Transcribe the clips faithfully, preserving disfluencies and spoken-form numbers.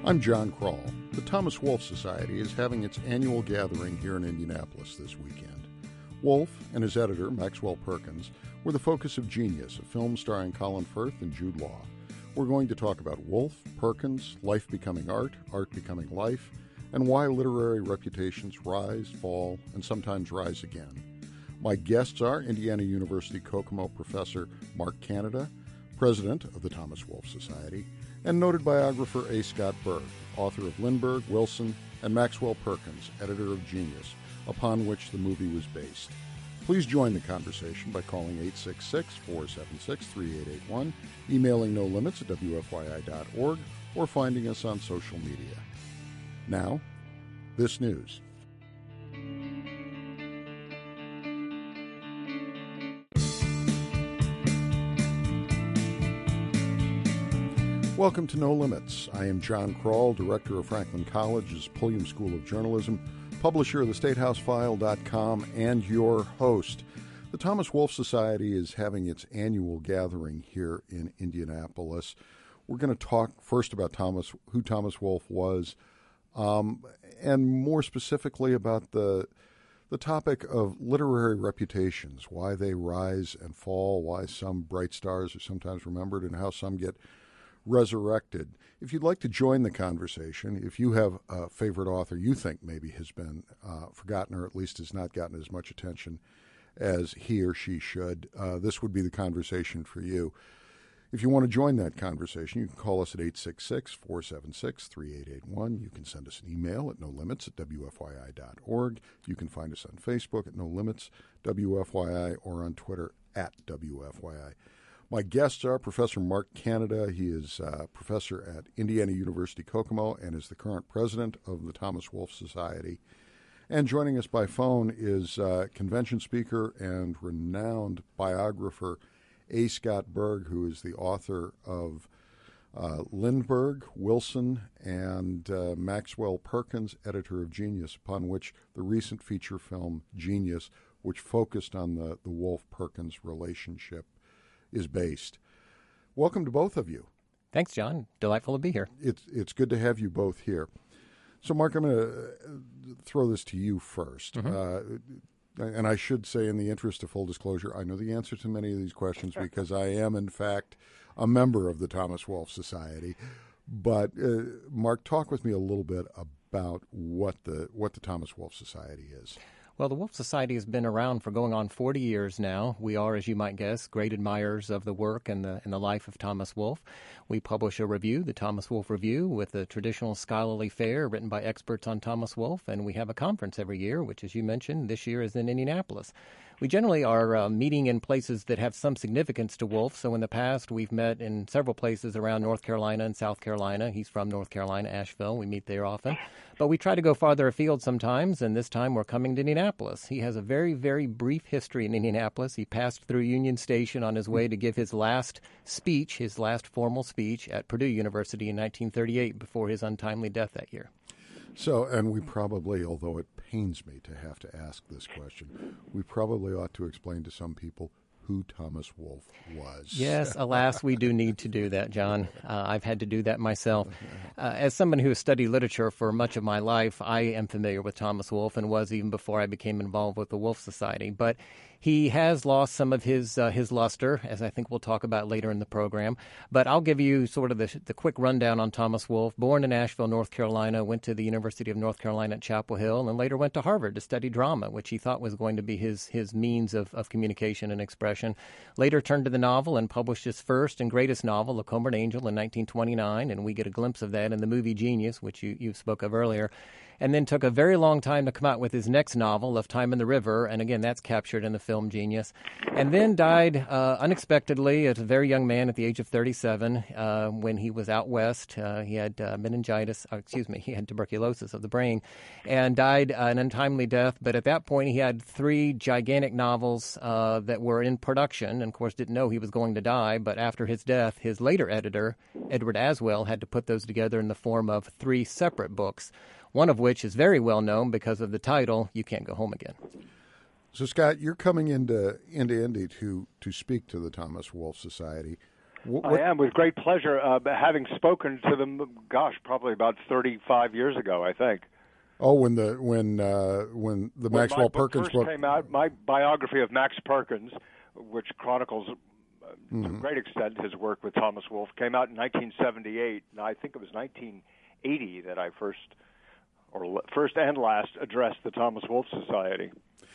I'm John Kroll. The Thomas Wolfe Society is having its annual gathering here in Indianapolis this weekend. Wolfe and his editor, Maxwell Perkins, were the focus of Genius, a film starring Colin Firth and Jude Law. We're going to talk about Wolfe, Perkins, life becoming art, art becoming life, and why literary reputations rise, fall, and sometimes rise again. My guests are Indiana University Kokomo professor Mark Canada, president of the Thomas Wolfe Society, and noted biographer A. Scott Berg, author of Lindbergh, Wilson, and Maxwell Perkins, editor of Genius, upon which the movie was based. Please join the conversation by calling eight six six, four seven six, three eight eight one, emailing no limits at w f y i dot org, or finding us on social media. Now, this news. Welcome to No Limits. I am John Kroll, director of Franklin College's Pulliam School of Journalism, publisher of the state house file dot com, and your host. The Thomas Wolfe Society is having its annual gathering here in Indianapolis. We're going to talk first about Thomas, who Thomas Wolfe was, um, and more specifically about the the topic of literary reputations, why they rise and fall, why some bright stars are sometimes remembered, and how some get resurrected. If you'd like to join the conversation, if you have a favorite author you think maybe has been uh, forgotten or at least has not gotten as much attention as he or she should, uh, this would be the conversation for you. If you want to join that conversation, you can call us at eight six six, four seven six, three eight eight one. You can send us an email at no limits at w f y i dot org. You can find us on Facebook at No Limits W F Y I or on Twitter at W F Y I. My guests are Professor Mark Canada. He is a professor at Indiana University Kokomo and is the current president of the Thomas Wolfe Society. And joining us by phone is uh, convention speaker and renowned biographer A. Scott Berg, who is the author of uh, Lindbergh, Wilson, and uh, Maxwell Perkins, editor of Genius, upon which the recent feature film Genius, which focused on the, the Wolfe-Perkins relationship, is based. Welcome to both of you. Thanks, John. Delightful to be here. It's it's good to have you both here. So, Mark, I'm going to throw this to you first. Mm-hmm. Uh, and I should say, in the interest of full disclosure, I know the answer to many of these questions because I am, in fact, a member of the Thomas Wolfe Society. But, uh, Mark, talk with me a little bit about what the what the Thomas Wolfe Society is. Well, the Wolfe Society has been around for going on forty years now. We are, as you might guess, great admirers of the work and the and the life of Thomas Wolfe. We publish a review, the Thomas Wolfe Review, with a traditional scholarly fare written by experts on Thomas Wolfe, and we have a conference every year, which, as you mentioned, this year is in Indianapolis. We generally are uh, meeting in places that have some significance to Wolfe. So in the past, we've met in several places around North Carolina and South Carolina. He's from North Carolina, Asheville. We meet there often. But we try to go farther afield sometimes, and this time we're coming to Indianapolis. He has a very, very brief history in Indianapolis. He passed through Union Station on his way to give his last speech, his last formal speech at Purdue University in nineteen thirty-eight before his untimely death that year. So, and we probably, although it pains me to have to ask this question, we probably ought to explain to some people who Thomas Wolfe was. Yes, alas, we do need to do that, John. Uh, I've had to do that myself. Uh, as someone who has studied literature for much of my life, I am familiar with Thomas Wolfe and was even before I became involved with the Wolfe Society. But he has lost some of his uh, his luster, as I think we'll talk about later in the program. But I'll give you sort of the, the quick rundown on Thomas Wolfe. Born in Asheville, North Carolina, went to the University of North Carolina at Chapel Hill, and later went to Harvard to study drama, which he thought was going to be his, his means of, of communication and expression. Later turned to the novel and published his first and greatest novel, A Comber Angel, in nineteen twenty-nine, and we get a glimpse of that in the movie Genius, which you, you spoke of earlier. And then took a very long time to come out with his next novel, Of Time in the River, and again, that's captured in the film Genius. And then died uh, unexpectedly as a very young man at the age of thirty-seven uh, when he was out west. Uh, he had uh, meningitis, oh, excuse me, he had tuberculosis of the brain, and died uh, an untimely death. But at that point, he had three gigantic novels uh, that were in production, and of course didn't know he was going to die. But after his death, his later editor, Edward Aswell, had to put those together in the form of three separate books, one of which is very well known because of the title, You Can't Go Home Again. So, Scott, you're coming into into Indy to to speak to the Thomas Wolfe Society. What, what? I am, with great pleasure, uh, having spoken to them, gosh, probably about thirty-five years ago, I think. Oh, when the when uh, when the when Maxwell my book Perkins first book came out, my biography of Max Perkins, which chronicles uh, mm-hmm. to a great extent his work with Thomas Wolfe, came out in nineteen seventy-eight, and I think it was nineteen eighty that I first, or first and last, addressed the Thomas Wolfe Society.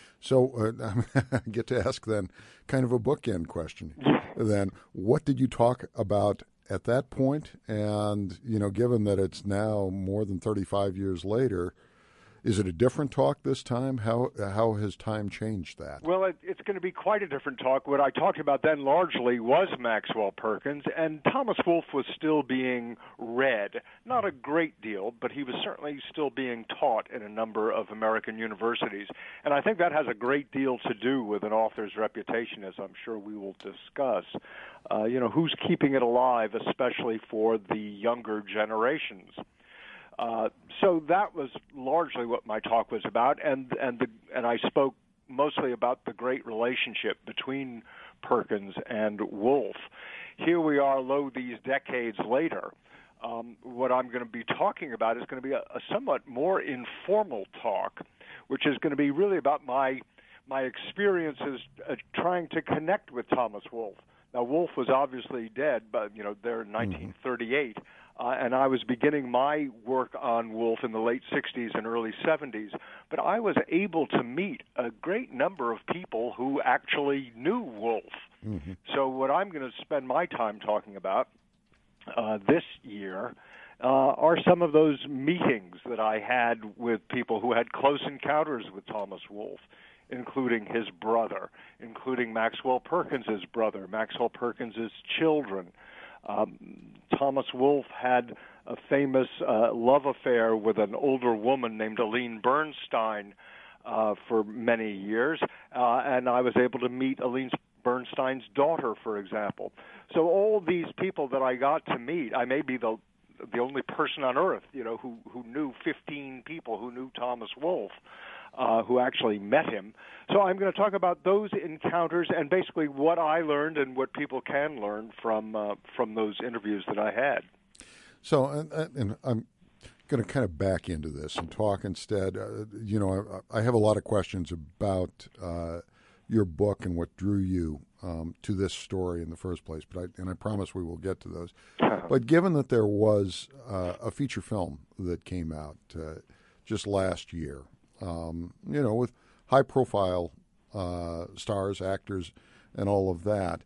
So uh, I get to ask then kind of a bookend question. Then, what did you talk about at that point? And, you know, given that it's now more than thirty-five years later, is it a different talk this time? How how has time changed that? Well, it, it's going to be quite a different talk. What I talked about then largely was Maxwell Perkins, and Thomas Wolfe was still being read. Not a great deal, but he was certainly still being taught in a number of American universities. And I think that has a great deal to do with an author's reputation, as I'm sure we will discuss. Uh, you know, who's keeping it alive, especially for the younger generations. Uh, so that was largely what my talk was about, and and the, and I spoke mostly about the great relationship between Perkins and Wolfe. Here we are, lo, these decades later. Um, what I'm going to be talking about is going to be a, a somewhat more informal talk, which is going to be really about my my experiences uh, trying to connect with Thomas Wolfe. Now, Wolfe was obviously dead, but you know, there in nineteen thirty-eight. Uh, and I was beginning my work on Wolfe in the late sixties and early seventies, but I was able to meet a great number of people who actually knew Wolfe. Mm-hmm. So what I'm going to spend my time talking about uh, this year uh, are some of those meetings that I had with people who had close encounters with Thomas Wolfe, including his brother, including Maxwell Perkins' brother, Maxwell Perkins' children. Um, Thomas Wolfe had a famous uh, love affair with an older woman named Aline Bernstein uh, for many years, uh, and I was able to meet Aline Bernstein's daughter, for example. So all these people that I got to meet, I may be the the only person on earth, you know, who who knew fifteen people who knew Thomas Wolfe. Uh, who actually met him. So I'm going to talk about those encounters and basically what I learned and what people can learn from uh, from those interviews that I had. So, and, and I'm going to kind of back into this and talk instead. Uh, you know, I, I have a lot of questions about uh, your book and what drew you um, to this story in the first place. But I, and I promise we will get to those. But given that there was uh, a feature film that came out uh, just last year. Um, you know, with high-profile uh, stars, actors, and all of that.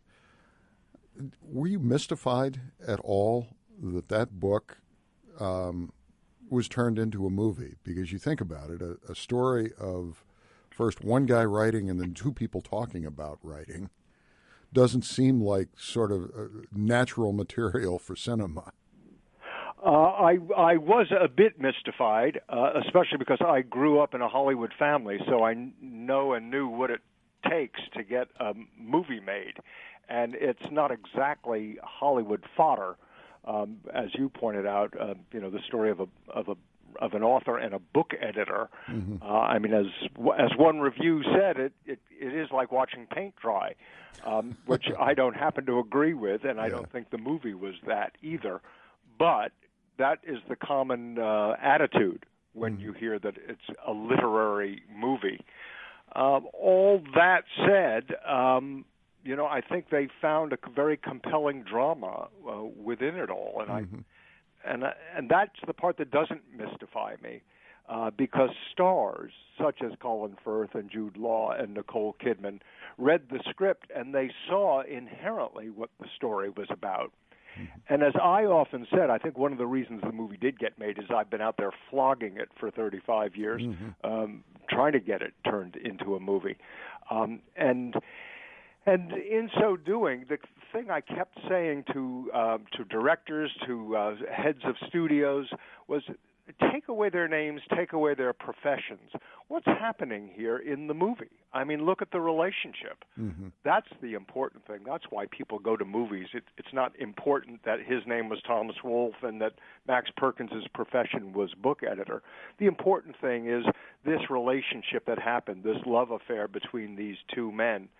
Were you mystified at all that that book um, was turned into a movie? Because you think about it, a, a story of first one guy writing and then two people talking about writing doesn't seem like sort of uh, natural material for cinema. Uh, I I was a bit mystified, uh, especially because I grew up in a Hollywood family, so I know and knew what it takes to get a movie made, and it's not exactly Hollywood fodder, um, as you pointed out. Uh, you know, the story of a of a of an author and a book editor. Mm-hmm. Uh, I mean, as as one review said, it it, it is like watching paint dry, um, which I don't happen to agree with, and I yeah. don't think the movie was that either, but that is the common uh, attitude when mm-hmm. you hear that it's a literary movie. Um, all that said, um, you know, I think they found a very compelling drama uh, within it all, and mm-hmm. I, and and that's the part that doesn't mystify me, uh, because stars such as Colin Firth and Jude Law and Nicole Kidman read the script and they saw inherently what the story was about. And as I often said, I think one of the reasons the movie did get made is I've been out there flogging it for thirty-five years, mm-hmm. um, trying to get it turned into a movie. Um, and and in so doing, the thing I kept saying to uh, to directors, to uh, heads of studios, was take away their names, take away their professions. What's happening here in the movie? I mean, look at the relationship. Mm-hmm. That's the important thing. That's why people go to movies. It, it's not important that his name was Thomas Wolfe and that Max Perkins' profession was book editor. The important thing is this relationship that happened, this love affair between these two men.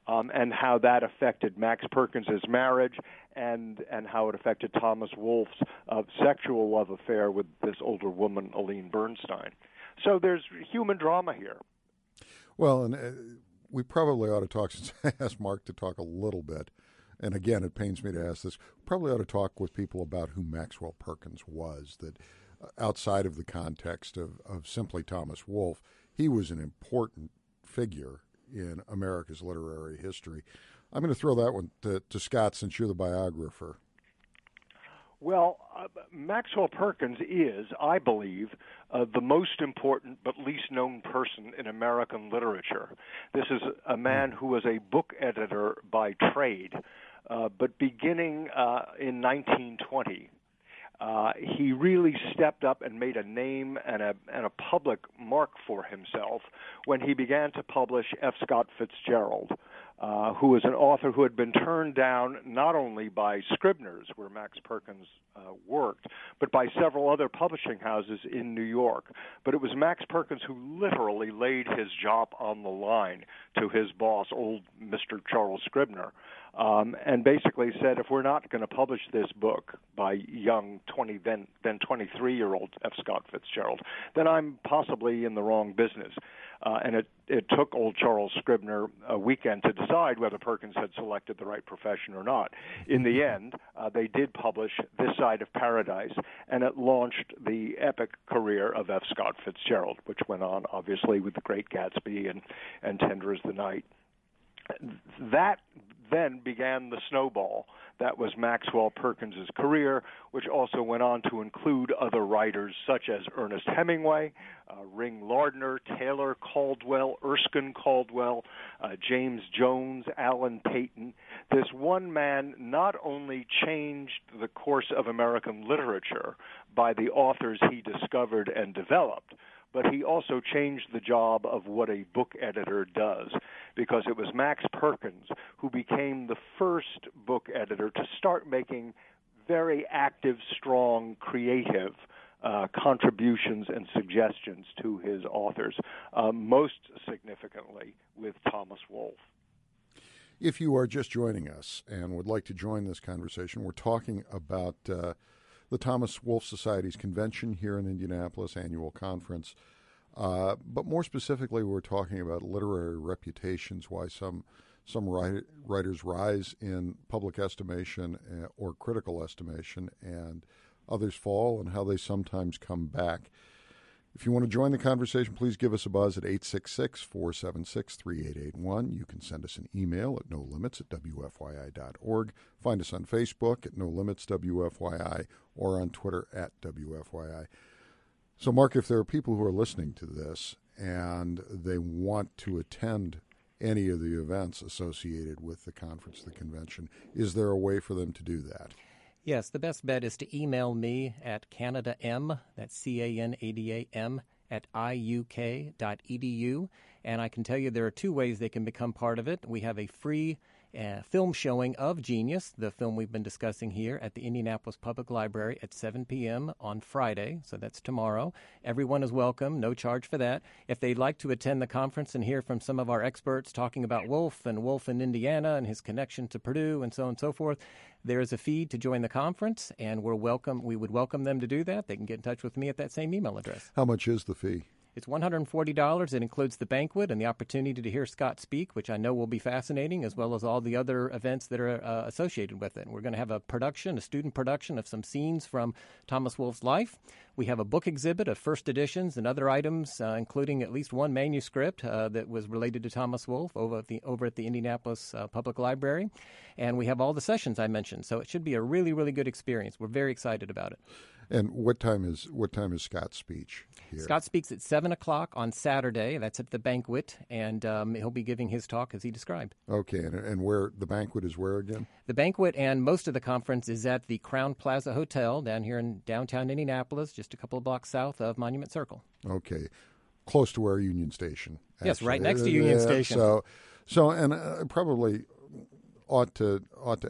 um, and how that affected Max Perkins' marriage and and how it affected Thomas Wolfe's uh, sexual love affair with this older woman, Aline Bernstein. So there's human drama here. Well, and uh, we probably ought to talk, since I asked Mark to talk a little bit, and again, it pains me to ask this, probably ought to talk with people about who Maxwell Perkins was, that uh, outside of the context of, of simply Thomas Wolfe, he was an important figure in America's literary history. I'm going to throw that one to, to Scott, since you're the biographer. Well, uh, Maxwell Perkins is, I believe, uh, the most important but least known person in American literature. This is a man who was a book editor by trade, uh, but beginning uh, in nineteen twenty, uh, he really stepped up and made a name and a, and a public mark for himself when he began to publish F. Scott Fitzgerald, Uh, who was an author who had been turned down not only by Scribner's, where Max Perkins uh, worked, but by several other publishing houses in New York. But it was Max Perkins who literally laid his job on the line to his boss, old Mister Charles Scribner, um, and basically said, if we're not going to publish this book by young twenty, then then twenty-three-year-old F. Scott Fitzgerald, then I'm possibly in the wrong business. Uh, and it, it took old Charles Scribner a weekend to decide whether Perkins had selected the right profession or not. In the end, uh, they did publish This Side of Paradise, and it launched the epic career of F. Scott Fitzgerald, which went on, obviously, with The Great Gatsby and, and Tender as the Night. That then began the snowball that was Maxwell Perkins' career, which also went on to include other writers such as Ernest Hemingway, uh, Ring Lardner, Taylor Caldwell, Erskine Caldwell, uh, James Jones, Alan Paton. This one man not only changed the course of American literature by the authors he discovered and developed, but he also changed the job of what a book editor does, because it was Max Perkins who became the first book editor to start making very active, strong, creative uh, contributions and suggestions to his authors, uh, most significantly with Thomas Wolfe. If you are just joining us and would like to join this conversation, we're talking about uh, the Thomas Wolfe Society's convention here in Indianapolis, annual conference. Uh, but more specifically, we're talking about literary reputations, why some some write, writers rise in public estimation uh, or critical estimation, and others fall, and how they sometimes come back. If you want to join the conversation, please give us a buzz at eight six six, four seven six, three eight eight one. You can send us an email at no limits at w f y i dot org. Find us on Facebook at No Limits W F Y I, or on Twitter at W F Y I. So, Mark, if there are people who are listening to this and they want to attend any of the events associated with the conference, the convention, is there a way for them to do that? Yes, the best bet is to email me at CanadaM, that's C A N A D A M, at I U K dot E D U. And I can tell you there are two ways they can become part of it. We have a free uh, film showing of Genius, the film we've been discussing here, at the Indianapolis Public Library at seven p.m. on Friday, so that's tomorrow. Everyone is welcome, no charge for that. If they'd like to attend the conference and hear from some of our experts talking about Wolfe and Wolfe in Indiana and his connection to Purdue and so on and so forth, there is a fee to join the conference, and we're welcome. We would welcome them to do that. They can get in touch with me at that same email address. How much is the fee? It's one hundred forty dollars. It includes the banquet and the opportunity to hear Scott speak, which I know will be fascinating, as well as all the other events that are uh, associated with it. We're going to have a production, a student production of some scenes from Thomas Wolfe's life. We have a book exhibit of first editions and other items, uh, including at least one manuscript uh, that was related to Thomas Wolfe over at the, over at the Indianapolis uh, Public Library. And we have all the sessions I mentioned. So it should be a really, really good experience. We're very excited about it. And what time is what time is Scott's speech here? Scott speaks at seven o'clock on Saturday. That's at the banquet, and um, he'll be giving his talk as he described. Okay, and, and where the banquet is where again? The banquet and most of the conference is at the Crown Plaza Hotel down here in downtown Indianapolis, just a couple of blocks south of Monument Circle. Okay, close to where Union Station. Actually. Yes, right next to Union yeah, Station. So, so and uh, probably ought to ought to ask,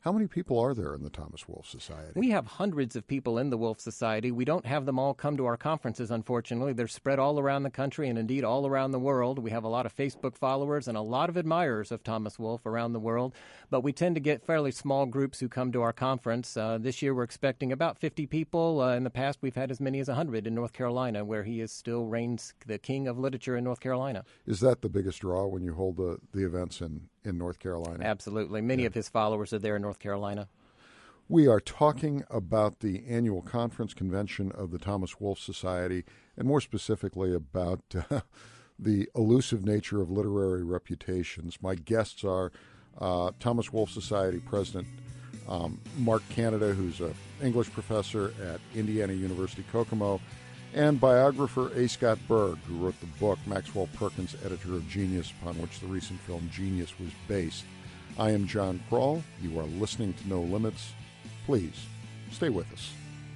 How many people are there in the Thomas Wolfe Society? We have hundreds of people in the Wolfe Society. We don't have them all come to our conferences, unfortunately. They're spread all around the country and indeed all around the world. We have a lot of Facebook followers and a lot of admirers of Thomas Wolfe around the world, but we tend to get fairly small groups who come to our conference. Uh, this year we're expecting about fifty people. Uh, in the past we've had as many as one hundred in North Carolina, where he is still reigns the king of literature in North Carolina. Is that the biggest draw when you hold the, the events in, in North Carolina? Absolutely. Many yeah. of his followers are there in North Carolina. We are talking about the annual conference convention of the Thomas Wolfe Society, and more specifically about uh, the elusive nature of literary reputations. My guests are uh, Thomas Wolfe Society President um, Mark Canada, who's an English professor at Indiana University Kokomo, and biographer A. Scott Berg, who wrote the book Maxwell Perkins, Editor of Genius, upon which the recent film Genius was based. I am John Kroll. You are listening to No Limits. Please stay with us.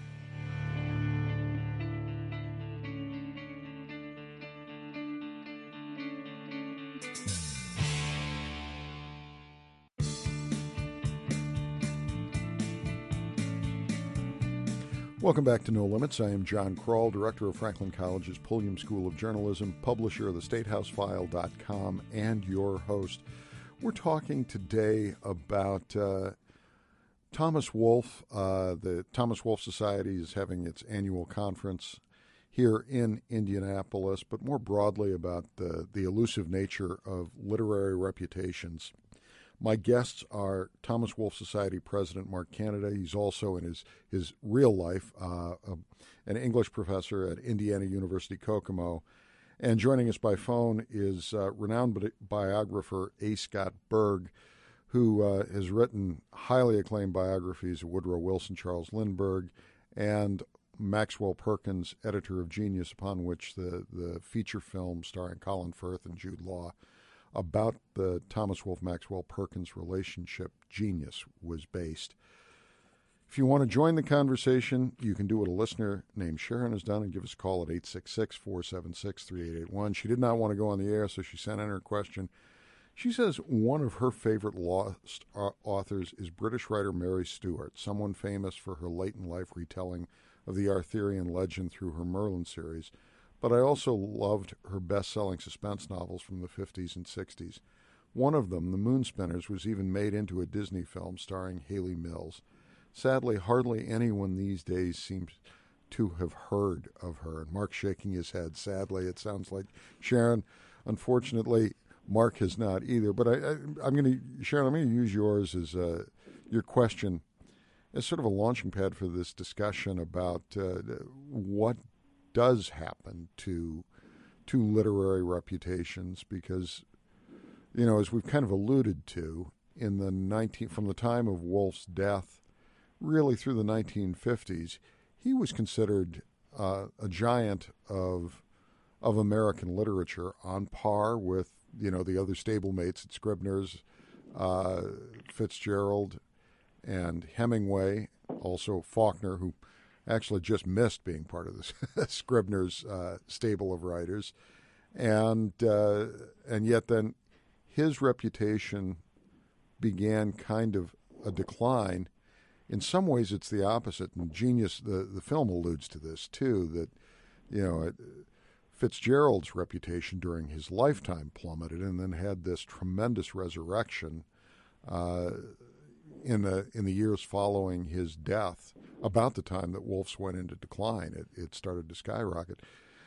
Welcome back to No Limits. I am John Kroll, director of Franklin College's Pulliam School of Journalism, publisher of the State House File dot com, and your host. We're talking today about uh, Thomas Wolfe. Uh, the Thomas Wolfe Society is having its annual conference here in Indianapolis, but more broadly about the, the elusive nature of literary reputations. My guests are Thomas Wolfe Society President Mark Canada. He's also, in his, his real life, uh, a, an English professor at Indiana University Kokomo. And joining us by phone is uh, renowned bi- biographer A. Scott Berg, who uh, has written highly acclaimed biographies of Woodrow Wilson, Charles Lindbergh, and Maxwell Perkins, Editor of Genius, upon which the, the feature film starring Colin Firth and Jude Law about the Thomas Wolfe-Maxwell Perkins relationship, Genius, was based. If you want to join the conversation, you can do what a listener named Sharon has done and give us a call at eight six six, four seven six, three eight eight one. She did not want to go on the air, so she sent in her question. She says one of her favorite lost authors is British writer Mary Stuart, someone famous for her late-in-life retelling of the Arthurian legend through her Merlin series. But I also loved her best-selling suspense novels from the fifties and sixties. One of them, The Moonspinners, was even made into a Disney film starring Haley Mills. Sadly, hardly anyone these days seems to have heard of her. And Mark's shaking his head. Sadly, it sounds like Sharon. Unfortunately, Mark has not either. But I, I, I'm going to, Sharon, I'm going to use yours as uh, your question as sort of a launching pad for this discussion about uh, what does happen to to literary reputations, because, you know, as we've kind of alluded to, in the nineteen from the time of Wolfe's death, really through the nineteen fifties, he was considered uh, a giant of of American literature, on par with, you know, the other stablemates at Scribner's, uh, Fitzgerald and Hemingway, also Faulkner, who actually just missed being part of this Scribner's uh, stable of writers, and uh, and yet then his reputation began kind of a decline. In some ways, it's the opposite. And Genius, the the film alludes to this too. That, you know, it, Fitzgerald's reputation during his lifetime plummeted, and then had this tremendous resurrection uh, in the in the years following his death. About the time that Wolfe's went into decline, it, it started to skyrocket.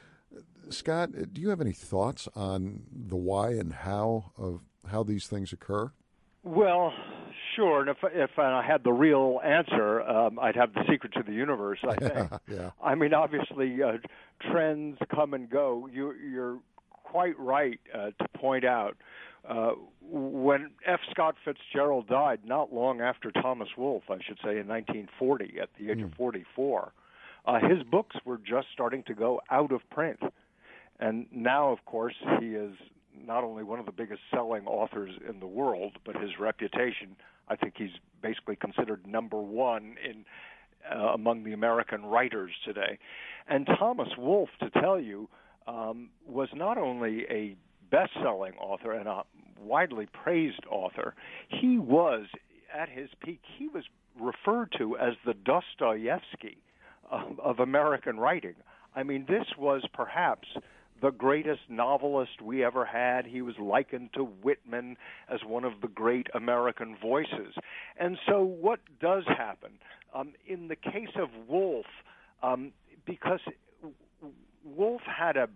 Scott, do you have any thoughts on the why and how of how these things occur? Well, sure. And if if I had the real answer, um, I'd have the secret to the universe, I think. Yeah. I mean, obviously, uh, trends come and go. You, you're quite right uh, to point out uh, when F. Scott Fitzgerald died, not long after Thomas Wolfe, I should say, in nineteen forty, at the age mm. of forty-four, uh, his books were just starting to go out of print. And now, of course, he is not only one of the biggest selling authors in the world, but his reputation, I think he's basically considered number one in uh, among the American writers today. And Thomas Wolfe, to tell you, um, was not only a best-selling author and a widely praised author, he was, at his peak, he was referred to as the Dostoevsky of, of American writing. I mean, this was perhaps the greatest novelist we ever had. He was likened to Whitman as one of the great American voices. And so what does happen? Um, in the case of Woolf, um, because Woolf had a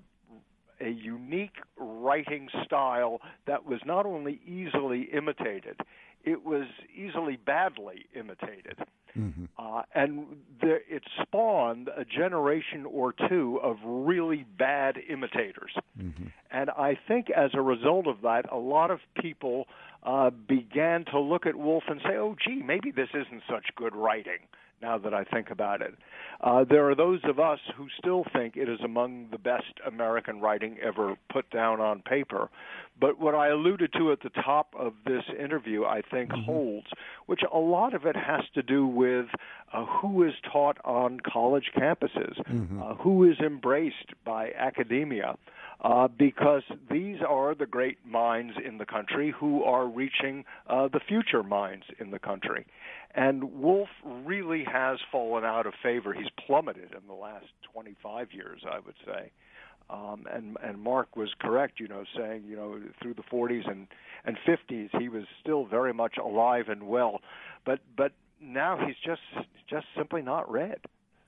a unique writing style that was not only easily imitated, it was easily badly imitated. Mm-hmm. Uh, and there, it spawned a generation or two of really bad imitators. Mm-hmm. And I think as a result of that, a lot of people uh, began to look at Woolf and say, oh, gee, maybe this isn't such good writing, now that I think about it. Uh, there are those of us who still think it is among the best American writing ever put down on paper. But what I alluded to at the top of this interview, I think, mm-hmm. holds, which a lot of it has to do with uh, who is taught on college campuses, mm-hmm. uh, who is embraced by academia, uh, because these are the great minds in the country who are reaching uh, the future minds in the country. And Woolf really has fallen out of favor. He's plummeted in the last twenty-five years, I would say. Um, and, and Mark was correct, you know, saying, you know, through the forties and, and fifties, he was still very much alive and well. But but now he's just just simply not read.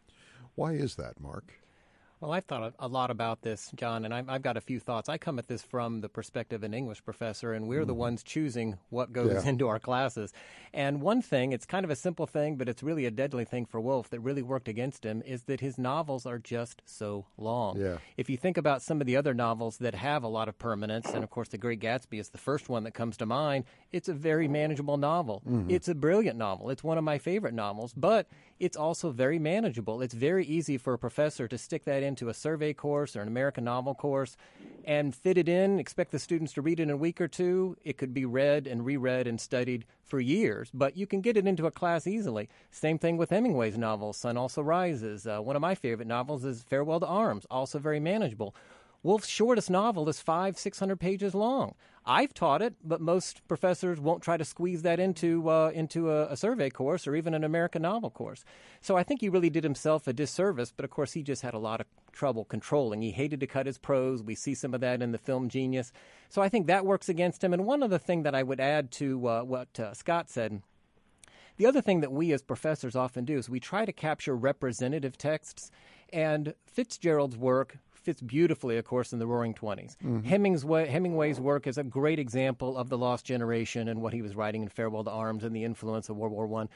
Why is that, Mark? Well, I've thought a lot about this, John, and I've got a few thoughts. I come at this from the perspective of an English professor, and we're mm. the ones choosing what goes yeah. into our classes. And one thing, it's kind of a simple thing, but it's really a deadly thing for Woolf that really worked against him, is that his novels are just so long. Yeah. If you think about some of the other novels that have a lot of permanence, and of course The Great Gatsby is the first one that comes to mind, it's a very manageable novel. Mm-hmm. It's a brilliant novel. It's one of my favorite novels, but it's also very manageable. It's very easy for a professor to stick that into a survey course or an American novel course and fit it in, expect the students to read it in a week or two. It could be read and reread and studied for years, but you can get it into a class easily. Same thing with Hemingway's novels, Sun Also Rises. Uh, one of my favorite novels is Farewell to Arms, also very manageable. Woolf's shortest novel is five, six hundred pages long. I've taught it, but most professors won't try to squeeze that into uh, into a, a survey course or even an American novel course. So I think he really did himself a disservice, but of course he just had a lot of trouble controlling. He hated to cut his prose. We see some of that in the film Genius. So I think that works against him. And one other thing that I would add to uh, what uh, Scott said, the other thing that we as professors often do is we try to capture representative texts, and Fitzgerald's work fits beautifully, of course, in the Roaring Twenties. Mm-hmm. Hemingway, Hemingway's work is a great example of the lost generation and what he was writing in Farewell to Arms and the influence of World War One.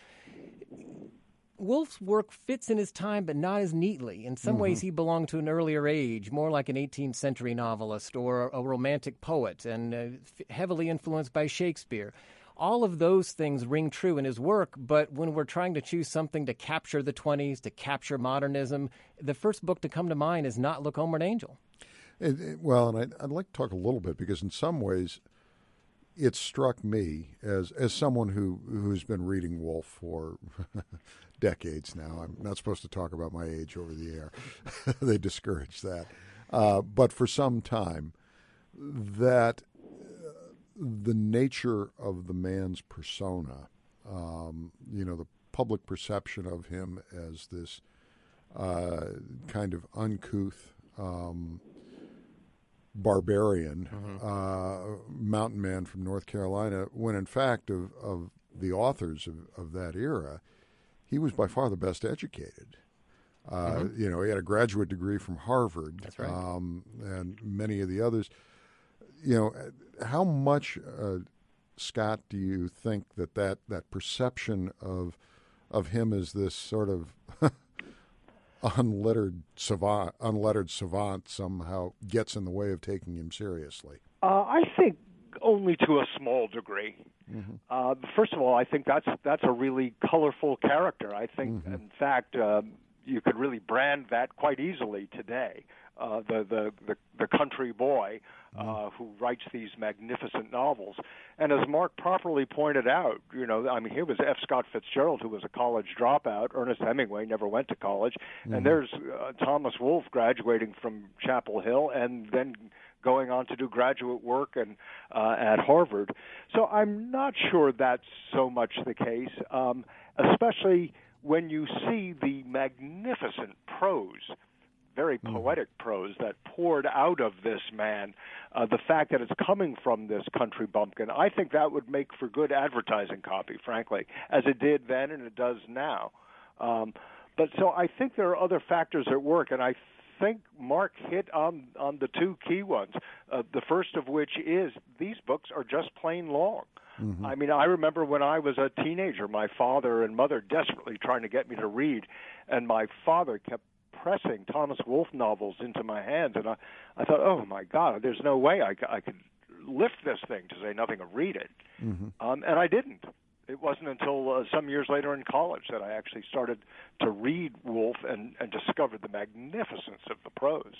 Woolf's work fits in his time, but not as neatly. In some mm-hmm. ways, he belonged to an earlier age, more like an eighteenth century novelist or a romantic poet, and uh, heavily influenced by Shakespeare. All of those things ring true in his work, but when we're trying to choose something to capture the twenties, to capture modernism, the first book to come to mind is not Look Homeward Angel. It, it, well, and I'd, I'd like to talk a little bit, because in some ways it struck me as as someone who, who's been reading Woolf for decades now. I'm not supposed to talk about my age over the air. They discourage that. Uh, but for some time, that the nature of the man's persona, um, you know, the public perception of him as this uh, kind of uncouth um, barbarian, mm-hmm. uh, mountain man from North Carolina, when in fact of, of the authors of, of that era, he was by far the best educated. Uh, mm-hmm. You know, he had a graduate degree from Harvard. That's right. Um, and many of the others. You know, how much, uh, Scott, do you think that, that that perception of of him as this sort of unlettered savant, unlettered savant somehow gets in the way of taking him seriously? Uh, I think only to a small degree. Mm-hmm. Uh, first of all, I think that's that's a really colorful character. I think, mm-hmm. in fact, uh, you could really brand that quite easily today. Uh, the, the the the country boy uh, mm-hmm. who writes these magnificent novels, and as Mark properly pointed out, you know, I mean, here was F. Scott Fitzgerald, who was a college dropout. Ernest Hemingway never went to college, mm-hmm. and there's uh, Thomas Wolfe graduating from Chapel Hill, and then going on to do graduate work and uh, at Harvard. So I'm not sure that's so much the case, um, especially when you see the magnificent prose, very poetic prose that poured out of this man, uh, the fact that it's coming from this country bumpkin, I think that would make for good advertising copy, frankly, as it did then and it does now. Um, but so I think there are other factors at work, and I think Mark hit on, on the two key ones, uh, the first of which is these books are just plain long. Mm-hmm. I mean, I remember when I was a teenager, my father and mother desperately trying to get me to read, and my father kept pressing Thomas Wolfe novels into my hands, and I, I thought, oh, my God, there's no way I, I could lift this thing, to say nothing of read it. Mm-hmm. Um, and I didn't. It wasn't until uh, some years later in college that I actually started to read Wolfe and, and discovered the magnificence of the prose.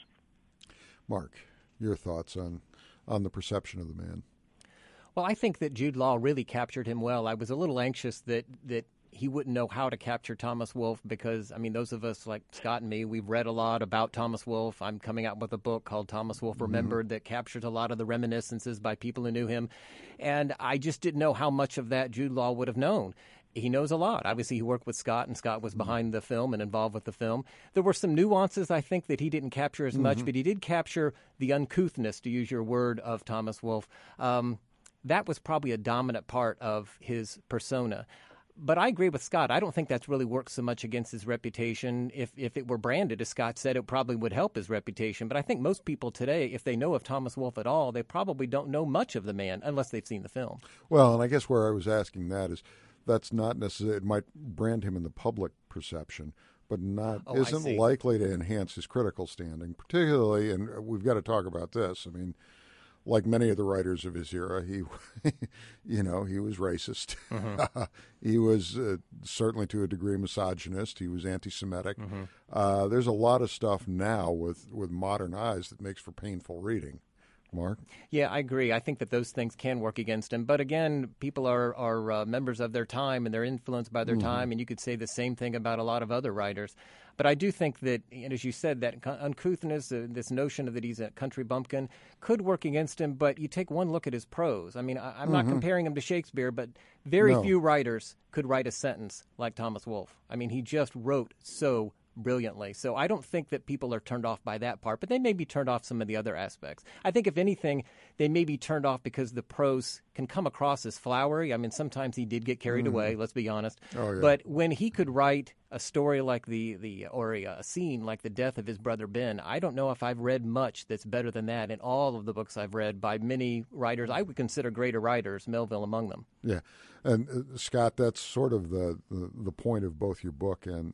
Mark, your thoughts on, on the perception of the man? Well, I think that Jude Law really captured him well. I was a little anxious that, that he wouldn't know how to capture Thomas Wolfe because, I mean, those of us like Scott and me, we've read a lot about Thomas Wolfe. I'm coming out with a book called Thomas Wolfe Remembered mm-hmm. that captures a lot of the reminiscences by people who knew him. And I just didn't know how much of that Jude Law would have known. He knows a lot. Obviously, he worked with Scott, and Scott was behind the film and involved with the film. There were some nuances, I think, that he didn't capture as much, mm-hmm. but he did capture the uncouthness, to use your word, of Thomas Wolfe. Um, that was probably a dominant part of his persona. But I agree with Scott. I don't think that's really worked so much against his reputation. If if it were branded, as Scott said, it probably would help his reputation. But I think most people today, if they know of Thomas Wolfe at all, they probably don't know much of the man unless they've seen the film. Well, and I guess where I was asking that is that's not necessarily, it might brand him in the public perception, but not oh, isn't likely to enhance his critical standing, particularly, and we've got to talk about this. I mean, like many of the writers of his era, he, you know, he was racist. Mm-hmm. He was uh, certainly to a degree misogynist. He was anti-Semitic. Mm-hmm. Uh, there's a lot of stuff now with, with modern eyes that makes for painful reading. Mark? Yeah, I agree. I think that those things can work against him. But again, people are, are uh, members of their time, and they're influenced by their mm-hmm. time, and you could say the same thing about a lot of other writers. But I do think that, and as you said, that uncouthness, uh, this notion of that he's a country bumpkin, could work against him. But you take one look at his prose. I mean, I, I'm mm-hmm. not comparing him to Shakespeare, but very no. few writers could write a sentence like Thomas Wolfe. I mean, he just wrote so brilliantly. So I don't think that people are turned off by that part, but they may be turned off some of the other aspects. I think, if anything, they may be turned off because the prose can come across as flowery. I mean, sometimes he did get carried mm. away, let's be honest. Oh, yeah. But when he could write a story like the, the or a, a scene like the death of his brother Ben, I don't know if I've read much that's better than that in all of the books I've read by many writers I would consider greater writers, Melville among them. Yeah. And, uh, Scott, that's sort of the, the, the point of both your book and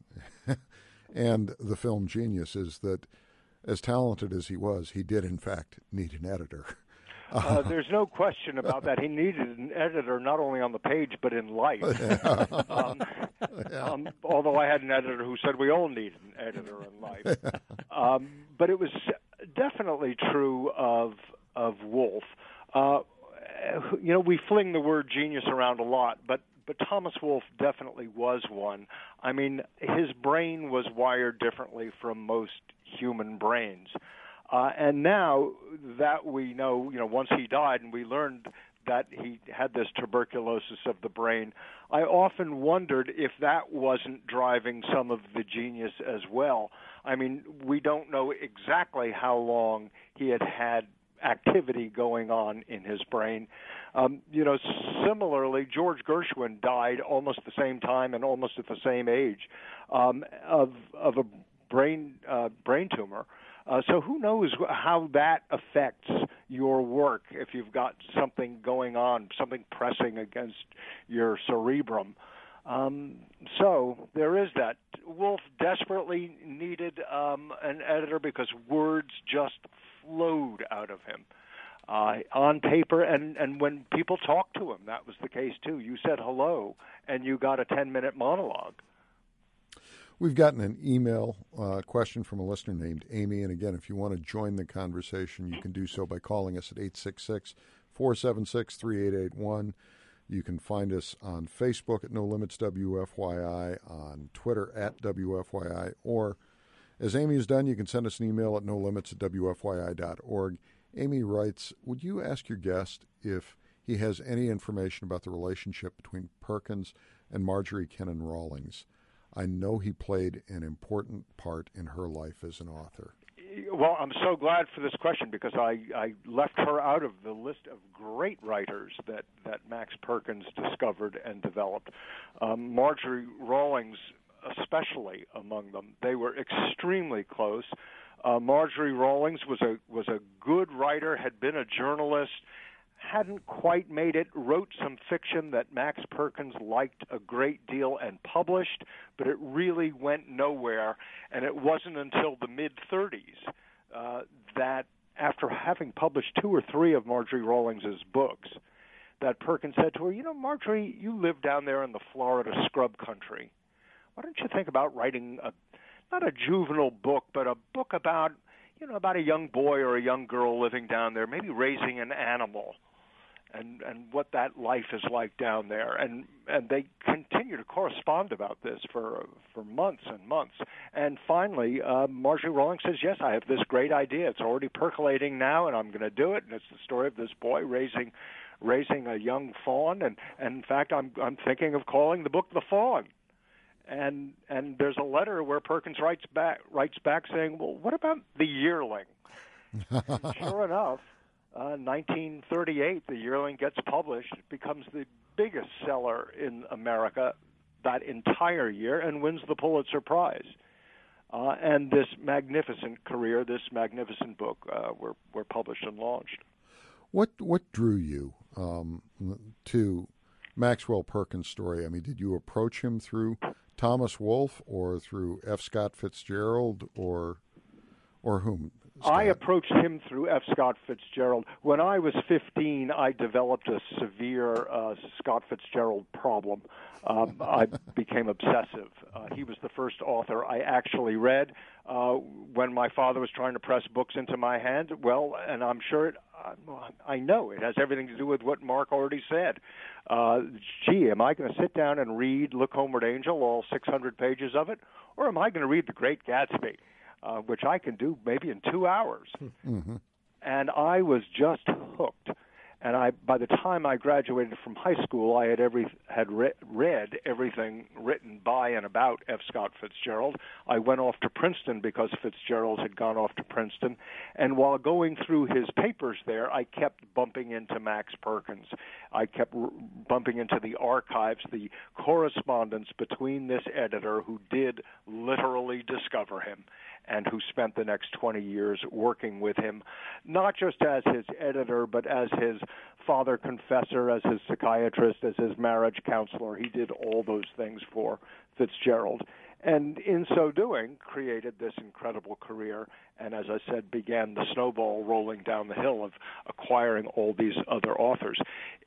and the film Genius, is that as talented as he was, he did, in fact, need an editor. Uh, there's no question about that. He needed an editor not only on the page but in life. Yeah. um, yeah. um, although I had an editor who said we all need an editor in life. um, but it was definitely true of of Wolfe. Uh, you know, we fling the word genius around a lot, but but Thomas Wolfe definitely was one. I mean, his brain was wired differently from most human brains. Uh, and now that we know, you know, once he died and we learned that he had this tuberculosis of the brain, I often wondered if that wasn't driving some of the genius as well. I mean, we don't know exactly how long he had had activity going on in his brain. Um, you know, similarly, George Gershwin died almost the same time and almost at the same age um, of of a brain uh, brain tumor. Uh, so who knows how that affects your work if you've got something going on, something pressing against your cerebrum. Um, so there is that. Wolfe desperately needed um, an editor because words just flowed out of him uh, on paper, and, and when people talked to him, that was the case too. You said hello, and you got a ten-minute monologue. We've gotten an email uh, question from a listener named Amy, and again, if you want to join the conversation, you can do so by calling us at eight six six, four seven six, three eight eight one. You can find us on Facebook at No Limits W F Y I, on Twitter at W F Y I, or as Amy has done, you can send us an email at no limits at W F Y I dot org. Amy writes, would you ask your guest if he has any information about the relationship between Perkins and Marjorie Kinnan Rawlings? I know he played an important part in her life as an author. Well, I'm so glad for this question because I, I left her out of the list of great writers that, that Max Perkins discovered and developed. Um, Marjorie Rawlings especially among them. They were extremely close. Uh, Marjorie Rawlings was a was a good writer, had been a journalist, hadn't quite made it, wrote some fiction that Max Perkins liked a great deal and published, but it really went nowhere. And it wasn't until the mid-thirties uh, that, after having published two or three of Marjorie Rawlings's books, that Perkins said to her, you know, Marjorie, you live down there in the Florida scrub country. Why don't you think about writing a not a juvenile book, but a book about, you know, about a young boy or a young girl living down there, maybe raising an animal, and and what that life is like down there. And and they continue to correspond about this for for months and months. And finally, uh, Marjorie Rawlings says, yes, I have this great idea. It's already percolating now, and I'm going to do it. And it's the story of this boy raising raising a young fawn. And, and in fact, I'm I'm thinking of calling the book The Fawn. And and there's a letter where Perkins writes back writes back saying, well, what about The Yearling? And sure enough, uh, nineteen thirty-eight, The Yearling gets published. It becomes the biggest seller in America that entire year and wins the Pulitzer Prize. Uh, and this magnificent career, this magnificent book, uh, were were published and launched. What what drew you um, to Maxwell Perkins' story? I mean, did you approach him through Thomas Wolfe or through F. Scott Fitzgerald or or whom? Scott? I approached him through F. Scott Fitzgerald. When I was fifteen, I developed a severe uh, Scott Fitzgerald problem. Um, I became obsessive. Uh, he was the first author I actually read uh, when my father was trying to press books into my hand. Well, and I'm sure it, uh, I know it has everything to do with what Mark already said. Uh, gee, am I going to sit down and read Look Homeward Angel, all six hundred pages of it, or am I going to read The Great Gatsby? Uh, which I can do maybe in two hours. Mm-hmm. And I was just hooked. And I, by the time I graduated from high school, I had every had re- read everything written by and about F. Scott Fitzgerald. I went off to Princeton because Fitzgerald had gone off to Princeton. And while going through his papers there, I kept bumping into Max Perkins. I kept r- bumping into the archives, the correspondence between this editor who did literally discover him, and who spent the next twenty years working with him, not just as his editor, but as his father confessor, as his psychiatrist, as his marriage counselor. He did all those things for Fitzgerald. And in so doing, created this incredible career, and as I said, began the snowball rolling down the hill of acquiring all these other authors.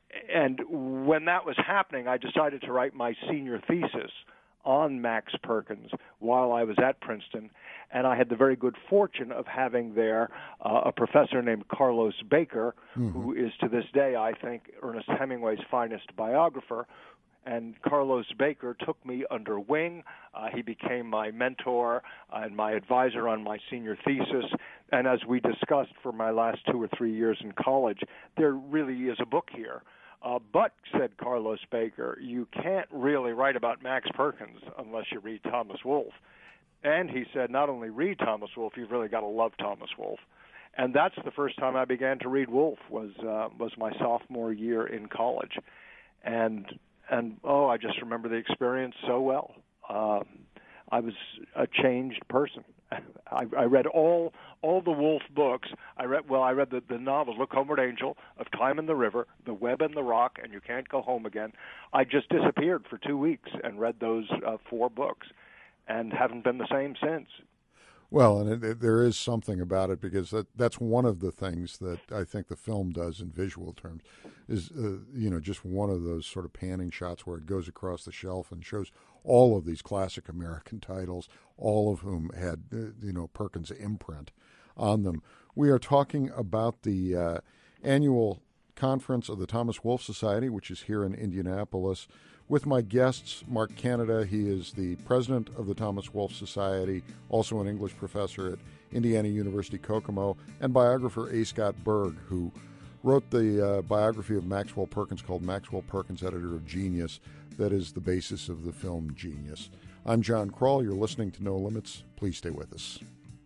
And when that was happening, I decided to write my senior thesis on Max Perkins while I was at Princeton, and I had the very good fortune of having there uh, a professor named Carlos Baker, mm-hmm. who is to this day, I think, Ernest Hemingway's finest biographer. And Carlos Baker took me under wing. Uh, he became my mentor and my advisor on my senior thesis. And as we discussed for my last two or three years in college, there really is a book here. Uh, but, said Carlos Baker, you can't really write about Max Perkins unless you read Thomas Wolfe. And he said, not only read Thomas Wolfe, you've really got to love Thomas Wolfe. And that's the first time I began to read Wolfe, was uh, was my sophomore year in college. And, and oh, I just remember the experience so well. Uh, I was a changed person. I, I read all all the Wolfe books. I read well. I read the, the novels, Look Homeward Angel, Of Time in the River, The Web and the Rock, and You Can't Go Home Again. I just disappeared for two weeks and read those uh, four books, and haven't been the same since. Well, and it, it, there is something about it, because that, that's one of the things that I think the film does in visual terms, is, uh, you know, just one of those sort of panning shots where it goes across the shelf and shows all of these classic American titles, all of whom had, uh, you know, Perkins' imprint on them. We are talking about the uh, annual conference of the Thomas Wolfe Society, which is here in Indianapolis, with my guests, Mark Canada. He is the president of the Thomas Wolfe Society, also an English professor at Indiana University Kokomo, and biographer A. Scott Berg, who wrote the uh, biography of Maxwell Perkins called Maxwell Perkins, Editor of Genius, that is the basis of the film Genius. I'm John Kroll. You're listening to No Limits. Please stay with us.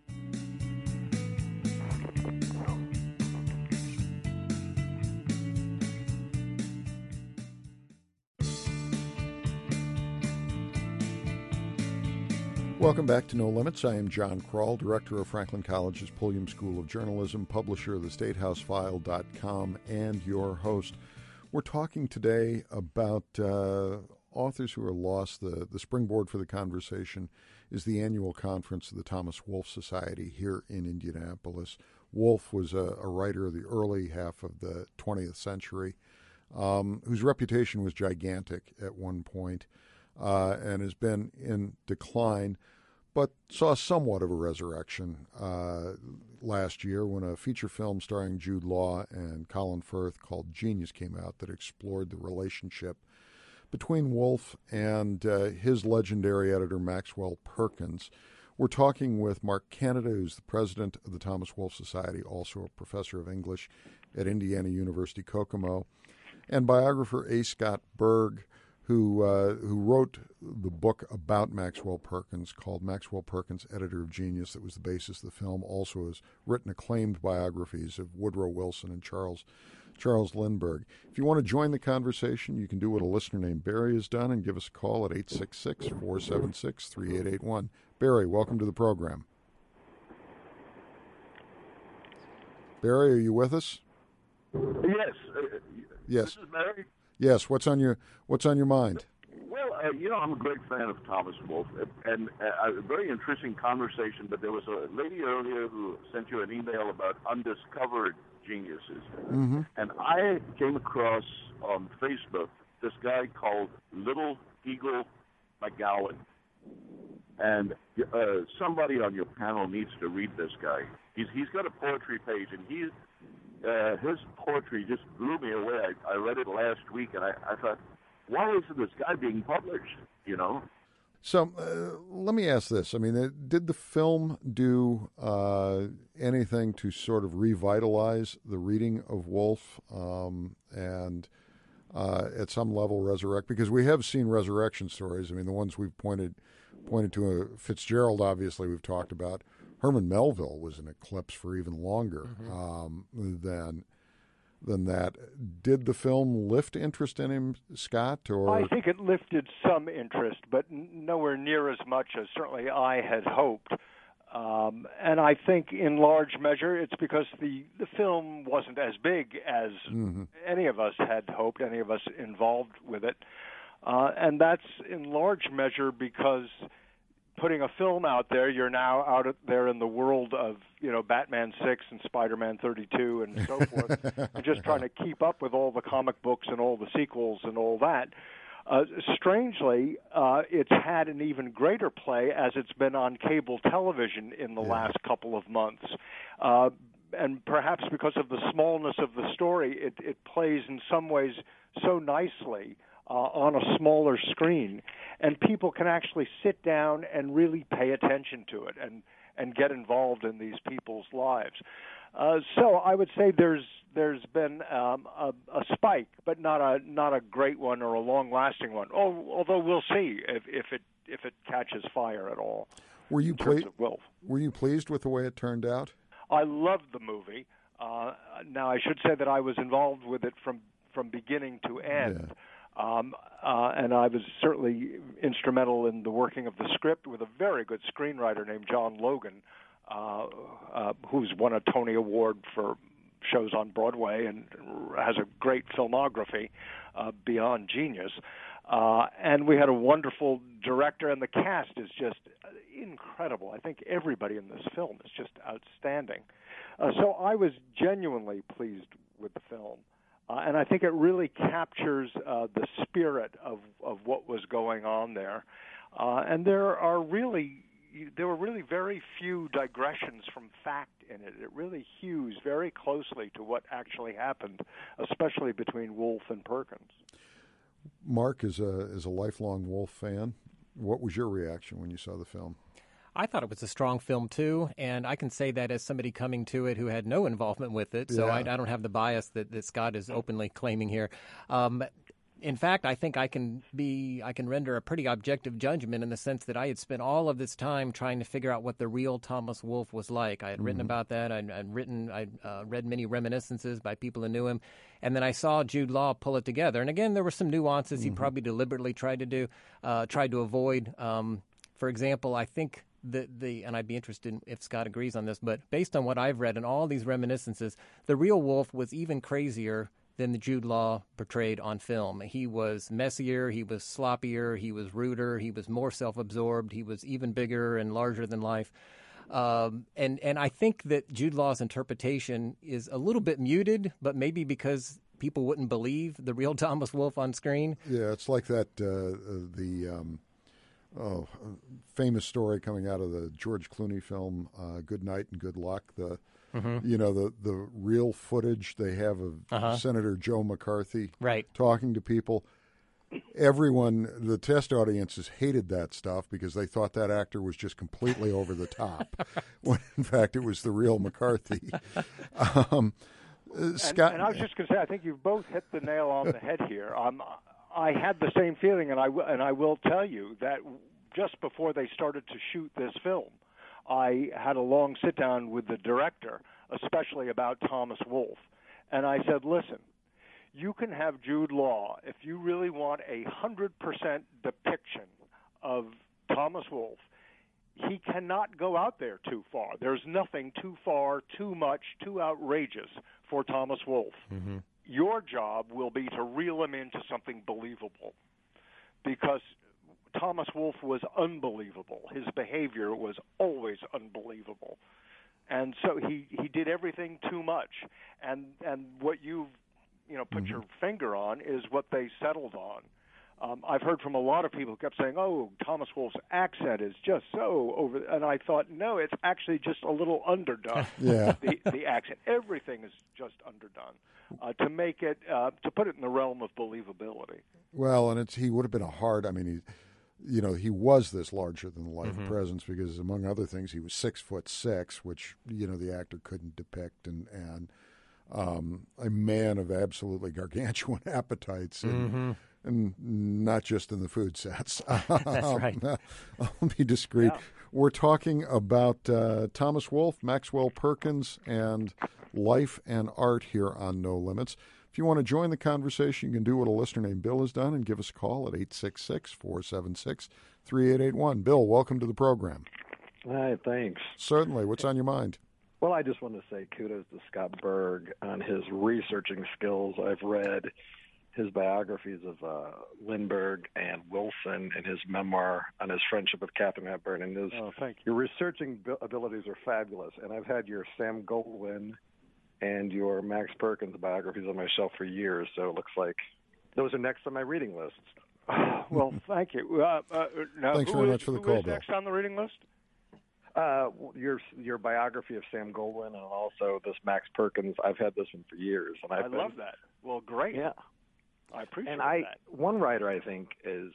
Welcome back to No Limits. I am John Kroll, director of Franklin College's Pulliam School of Journalism, publisher of the state house file dot com, and your host. We're talking today about uh, authors who are lost. The, the springboard for the conversation is the annual conference of the Thomas Wolfe Society here in Indianapolis. Wolfe was a, a writer of the early half of the twentieth century, um, whose reputation was gigantic at one point, uh, and has been in decline, but saw somewhat of a resurrection uh, last year when a feature film starring Jude Law and Colin Firth called Genius came out that explored the relationship between Wolfe and uh, his legendary editor Maxwell Perkins. We're talking with Mark Canada, who's the president of the Thomas Wolfe Society, also a professor of English at Indiana University Kokomo, and biographer A. Scott Berg, who uh, who wrote the book about Maxwell Perkins called Maxwell Perkins, Editor of Genius, that was the basis of the film. Also has written acclaimed biographies of Woodrow Wilson and Charles Charles Lindbergh. If you want to join the conversation, you can do what a listener named Barry has done and give us a call at eight six six, four seven six, three eight eight one. Barry, welcome to the program. Barry, are you with us? Yes. Uh, yes. This is Barry. Yes. What's on your What's on your mind? Well, uh, you know, I'm a great fan of Thomas Wolfe, and uh, a very interesting conversation. But there was a lady earlier who sent you an email about undiscovered geniuses, Mm-hmm. and I came across on Facebook this guy called Little Eagle McGowan, and uh, somebody on your panel needs to read this guy. He's he's got a poetry page, and he uh, his poetry just blew me away. I, I read it last week, and I, I thought, why isn't this guy being published? You know. So uh, let me ask this. I mean, uh, did the film do uh, anything to sort of revitalize the reading of Wolfe um, and uh, at some level resurrect? Because we have seen resurrection stories. I mean, the ones we've pointed pointed to, uh, Fitzgerald, obviously, we've talked about. Herman Melville was an eclipse for even longer mm-hmm. um, than than that. Did the film lift interest in him, Scott? Or I think it lifted some interest, but nowhere near as much as certainly I had hoped. Um, and I think in large measure it's because the, the film wasn't as big as mm-hmm. any of us had hoped, any of us involved with it. Uh, and that's in large measure because putting a film out there, you're now out there in the world of, you know, Batman six and Spider-Man thirty-two and so forth, and just trying to keep up with all the comic books and all the sequels and all that. Uh, strangely, uh, it's had an even greater play as it's been on cable television in the yeah. last couple of months. Uh, and perhaps because of the smallness of the story, it, it plays in some ways so nicely Uh, on a smaller screen, and people can actually sit down and really pay attention to it and, and get involved in these people's lives. Uh, so I would say there's there's been um, a, a spike, but not a not a great one or a long-lasting one. Oh, although we'll see if, if it if it catches fire at all. Were you pleased? Were you pleased with the way it turned out? I loved the movie. Uh, now I should say that I was involved with it from from beginning to end. Yeah. Um, uh, and I was certainly instrumental in the working of the script with a very good screenwriter named John Logan, uh, uh, who's won a Tony Award for shows on Broadway and has a great filmography uh, beyond genius. Uh, and we had a wonderful director, and the cast is just incredible. I think everybody in this film is just outstanding. Uh, so I was genuinely pleased with the film. Uh, and I think it really captures uh, the spirit of, of what was going on there. Uh, and there are really there were really very few digressions from fact in it. It really hews very closely to what actually happened, especially between Wolfe and Perkins. Mark is a is a lifelong Wolfe fan. What was your reaction when you saw the film? I thought it was a strong film, too, and I can say that as somebody coming to it who had no involvement with it, so Yeah. I, I don't have the bias that, that Scott is openly claiming here. Um, in fact, I think I can be I can render a pretty objective judgment in the sense that I had spent all of this time trying to figure out what the real Thomas Wolfe was like. I had written Mm-hmm. about that. I'd, I'd written, I'd uh, read many reminiscences by people who knew him, and then I saw Jude Law pull it together. And again, there were some nuances Mm-hmm. he probably deliberately tried to do, uh, tried to avoid. Um, for example, I think. The, the and I'd be interested in if Scott agrees on this, but based on what I've read and all these reminiscences, the real Wolfe was even crazier than the Jude Law portrayed on film. He was messier, he was sloppier, he was ruder, he was more self-absorbed, he was even bigger and larger than life. Um, and, and I think that Jude Law's interpretation is a little bit muted, but maybe because people wouldn't believe the real Thomas Wolfe on screen. Yeah, it's like that, uh, the um, oh, famous story coming out of the George Clooney film, uh, Good Night and Good Luck. The Mm-hmm. You know, the, the real footage they have of Uh-huh. Senator Joe McCarthy Right. talking to people. Everyone, the test audiences hated that stuff because they thought that actor was just completely over the top, when in fact it was the real McCarthy. Um, uh, And, Scott, and I was just going to say, I think you've both hit the nail on the head here. Um, I had the same feeling, and I w- and I will tell you that just before they started to shoot this film, I had a long sit down with the director, especially about Thomas Wolfe, and I said, "Listen, you can have Jude Law if you really want a hundred percent depiction of Thomas Wolfe. He cannot go out there too far. There's nothing too far, too much, too outrageous for Thomas Wolfe. Mm-hmm. Your job will be to reel him into something believable, because Thomas Wolfe was unbelievable. His behavior was always unbelievable. And so he, he did everything too much. And and what you've you know put Mm-hmm. your finger on is what they settled on. Um, I've heard from a lot of people who kept saying, "Oh, Thomas Wolfe's accent is just so over," and I thought, no, it's actually just a little underdone. Yeah. the the accent, everything is just underdone uh, to make it uh, to put it in the realm of believability. well, and it's he would have been a hard. I mean, he, you know, he was this larger than life Mm-hmm. presence because, among other things, he was six foot six, which you know the actor couldn't depict, and and um, a man of absolutely gargantuan appetites, and, Mm-hmm. and not just in the food sets. That's right. I'll be discreet. Yeah. We're talking about uh, Thomas Wolfe, Maxwell Perkins, and life and art here on No Limits. If you want to join the conversation, you can do what a listener named Bill has done and give us a call at eight six six, four seven six, three eight eight one. Bill, welcome to the program. Hi, thanks. Certainly. What's on your mind? Well, I just want to say kudos to Scott Berg on his researching skills. I've read his biographies of uh, Lindbergh and Wilson and his memoir on his friendship with Katharine Hepburn. And his, Oh, thank you. your researching bi- abilities are fabulous. And I've had your Sam Goldwyn and your Max Perkins biographies on my shelf for years, so it looks like those are next on my reading list. Well, thank you. Uh, uh, now, Thanks who very is- much for the who call, is Bill. next on the reading list? Uh, your your biography of Sam Goldwyn and also this Max Perkins. I've had this one for years, and I've I been, love that. Well, great. Yeah, I appreciate and I that. one writer I think is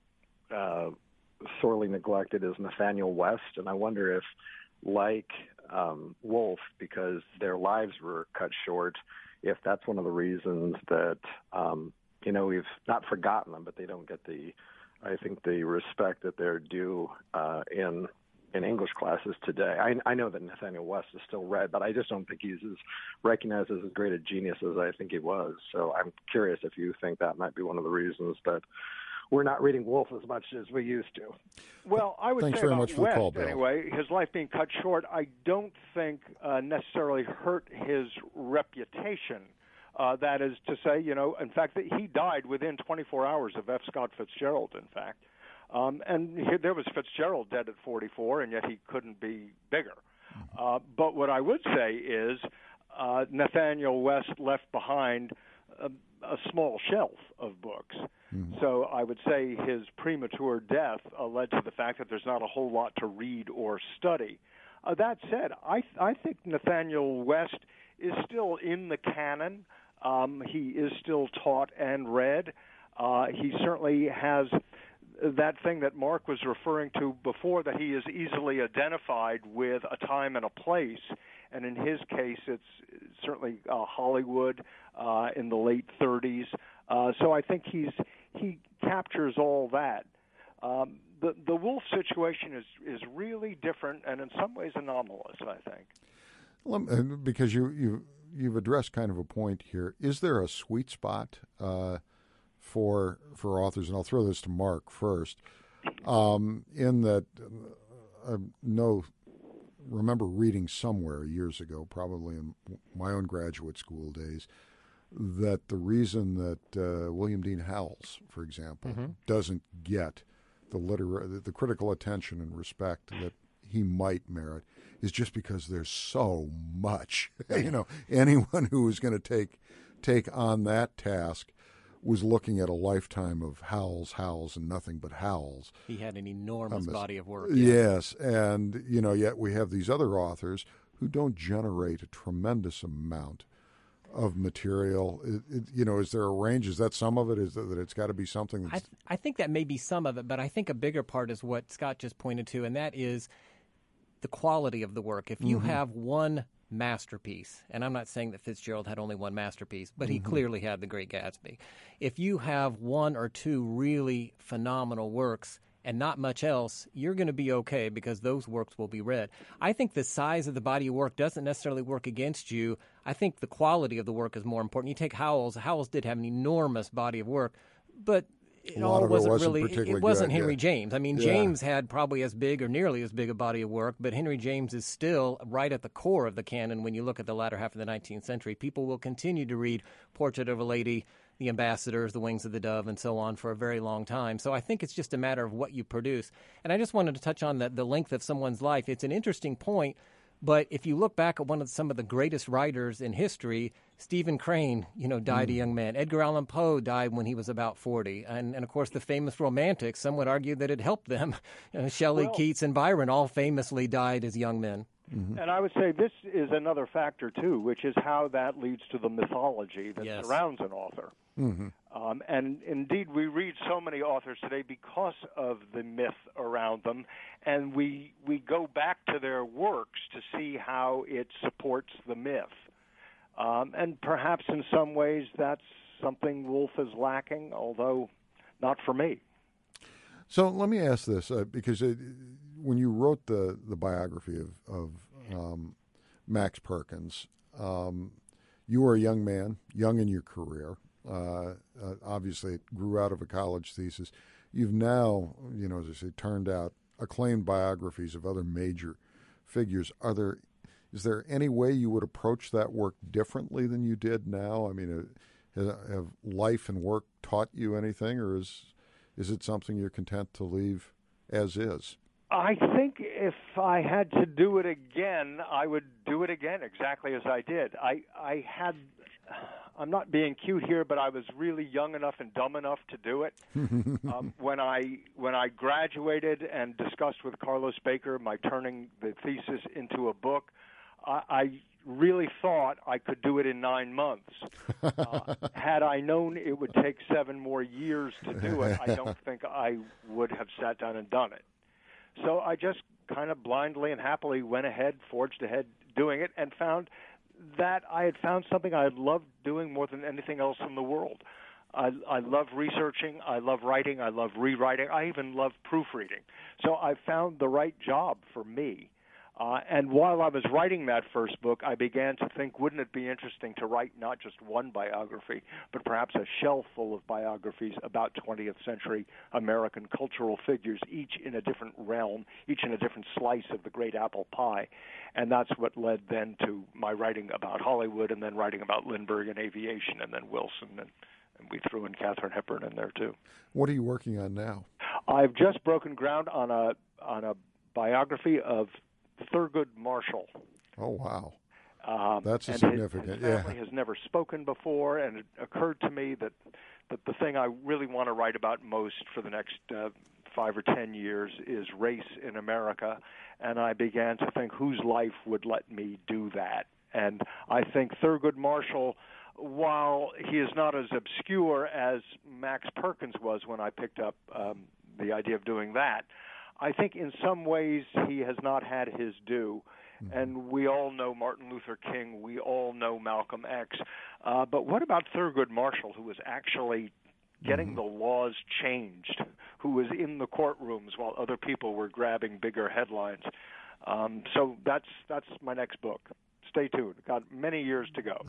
uh, sorely neglected is Nathaniel West, and I wonder if, like um, Wolfe, because their lives were cut short, if that's one of the reasons that um, you know we've not forgotten them, but they don't get the I think the respect that they're due uh, in. in English classes today. I, I know that Nathaniel West is still read, but I just don't think he's as recognized as as great a genius as I think he was. So I'm curious if you think that might be one of the reasons that we're not reading Wolfe as much as we used to. Well, I would Thanks say very about much for the West, call, Bill. anyway, his life being cut short, I don't think uh, necessarily hurt his reputation. Uh, that is to say, you know, in fact, that he died within twenty-four hours of F. Scott Fitzgerald, in fact. Um, and here, there was Fitzgerald dead at forty-four, and yet he couldn't be bigger. Uh, but what I would say is uh, Nathaniel West left behind a, a small shelf of books. Mm-hmm. So I would say his premature death uh, led to the fact that there's not a whole lot to read or study. Uh, that said, I, I think Nathaniel West is still in the canon. Um, he is still taught and read. Uh, he certainly has that thing that Mark was referring to before, that he is easily identified with a time and a place. And in his case, it's certainly uh, Hollywood uh, in the late thirties. Uh, so I think he's he captures all that. Um, the the Woolf situation is is really different and in some ways anomalous, I think. Well, because you you you've addressed kind of a point here. Is there a sweet spot uh, for for authors? And I'll throw this to Mark first. Um, in that, uh, I know. remember reading somewhere years ago, probably in my own graduate school days, that the reason that uh, William Dean Howells, for example, mm-hmm. doesn't get the liter- the critical attention and respect that he might merit is just because there's so much. You know, anyone who is going to take take on that task was looking at a lifetime of Howells, Howells, and nothing but Howells. He had an enormous um, body of work. Yes. yes, and, you know, yet we have these other authors who don't generate a tremendous amount of material. It, it, you know, is there a range? Is that some of it? Is that, that it's got to be something that's... I, th- I think that may be some of it, but I think a bigger part is what Scott just pointed to, and that is the quality of the work. If you mm-hmm. have one masterpiece, and I'm not saying that Fitzgerald had only one masterpiece, but he mm-hmm. clearly had The Great Gatsby. If you have one or two really phenomenal works and not much else, you're going to be okay because those works will be read. I think the size of the body of work doesn't necessarily work against you. I think the quality of the work is more important. You take Howells. Howells did have an enormous body of work, but it all wasn't, wasn't really, it wasn't good, Henry yeah. James. I mean, yeah. James had probably as big or nearly as big a body of work, but Henry James is still right at the core of the canon when you look at the latter half of the nineteenth century. People will continue to read Portrait of a Lady, The Ambassadors, The Wings of the Dove, and so on for a very long time. So I think it's just a matter of what you produce. And I just wanted to touch on the, the length of someone's life. It's an interesting point. But if you look back at one of the, some of the greatest writers in history, Stephen Crane, you know, died mm. a young man. Edgar Allan Poe died when he was about forty. And, and of course, the famous Romantics, some would argue that it helped them. You know, Shelley, well, Keats, and Byron all famously died as young men. Mm-hmm. And I would say this is another factor, too, which is how that leads to the mythology that yes. surrounds an author. Mm-hmm. Um, and indeed, we read so many authors today because of the myth around them, and we we go back to their works to see how it supports the myth. Um, and perhaps in some ways that's something Woolf is lacking, although not for me. So let me ask this, uh, because it, when you wrote the, the biography of, of um, Max Perkins, um, you were a young man, young in your career. Uh, uh, obviously, it grew out of a college thesis. You've now, you know, as I say, turned out acclaimed biographies of other major figures. Are there, is there any way you would approach that work differently than you did now? I mean, uh, have life and work taught you anything, or is is it something you're content to leave as is? I think if I had to do it again, I would do it again exactly as I did. I, I had, I'm not being cute here, but I was really young enough and dumb enough to do it. um, when I when I graduated and discussed with Carlos Baker my turning the thesis into a book, I, I really thought I could do it in nine months. Uh, had I known it would take seven more years to do it, I don't think I would have sat down and done it. So I just kind of blindly and happily went ahead, forged ahead doing it, and found that I had found something I loved doing more than anything else in the world. I, I love researching, I love writing, I love rewriting, I even love proofreading. So I found the right job for me. Uh, and while I was writing that first book, I began to think, wouldn't it be interesting to write not just one biography, but perhaps a shelf full of biographies about twentieth century American cultural figures, each in a different realm, each in a different slice of the great apple pie. And that's what led then to my writing about Hollywood, and then writing about Lindbergh and aviation, and then Wilson, and, and we threw in Katharine Hepburn in there too. What are you working on now? I've just broken ground on a on a biography of Thurgood Marshall. Oh, wow. Um, That's a and significant, his, his family yeah. has never spoken before, and it occurred to me that, that the thing I really want to write about most for the next uh, five or ten years is race in America, and I began to think whose life would let me do that. And I think Thurgood Marshall, while he is not as obscure as Max Perkins was when I picked up um, the idea of doing that. I think in some ways he has not had his due. And we all know Martin Luther King. We all know Malcolm X. Uh, but what about Thurgood Marshall, who was actually getting mm-hmm. the laws changed, who was in the courtrooms while other people were grabbing bigger headlines? Um, so that's that's my next book. Stay tuned. Got many years to go.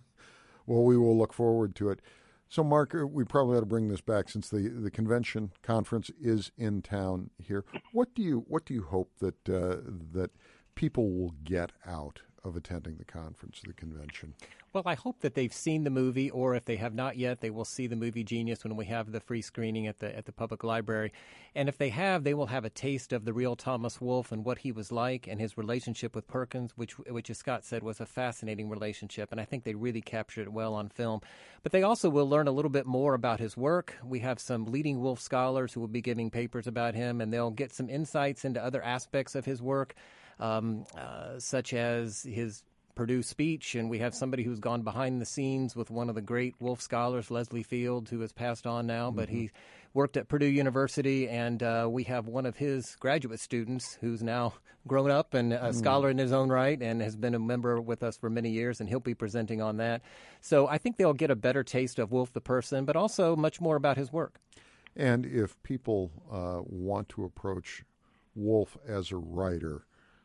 Well, we will look forward to it. So, Mark, we probably ought to bring this back since the, the convention conference is in town here. What do you what do you hope that uh, that people will get out of attending the conference, the convention? Well, I hope that they've seen the movie, or if they have not yet, they will see the movie Genius when we have the free screening at the at the public library. And if they have, they will have a taste of the real Thomas Wolfe and what he was like and his relationship with Perkins, which, which as Scott said, was a fascinating relationship. And I think they really captured it well on film. But they also will learn a little bit more about his work. We have some leading Wolfe scholars who will be giving papers about him, and they'll get some insights into other aspects of his work, um, uh, such as his Purdue speech, and we have somebody who's gone behind the scenes with one of the great Wolfe scholars, Leslie Fields, who has passed on now, mm-hmm. but he worked at Purdue University, and uh, we have one of his graduate students who's now grown up and a mm. scholar in his own right and has been a member with us for many years, and he'll be presenting on that. So I think they'll get a better taste of Wolfe the person, but also much more about his work. And if people uh, want to approach Wolfe as a writer,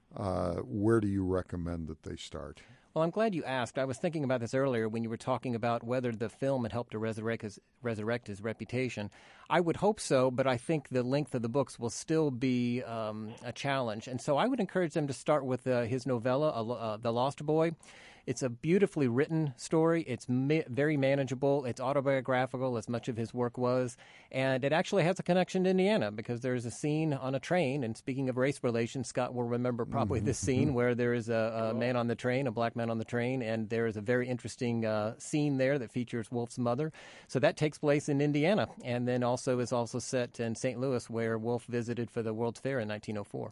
Uh, where do you recommend that they start? Well, I'm glad you asked. I was thinking about this earlier when you were talking about whether the film had helped to resurrect his, resurrect his reputation. I would hope so, but I think the length of the books will still be um, a challenge. And so I would encourage them to start with uh, his novella, uh, The Lost Boy. It's a beautifully written story. It's ma- very manageable. It's autobiographical, as much of his work was. And it actually has a connection to Indiana because there's a scene on a train. And speaking of race relations, Scott will remember probably this scene where there is a, a man on the train, a black man on the train, and there is a very interesting uh, scene there that features Wolfe's mother. So that takes place in Indiana, and then also is also set in Saint Louis, where Wolfe visited for the World's Fair in nineteen oh four.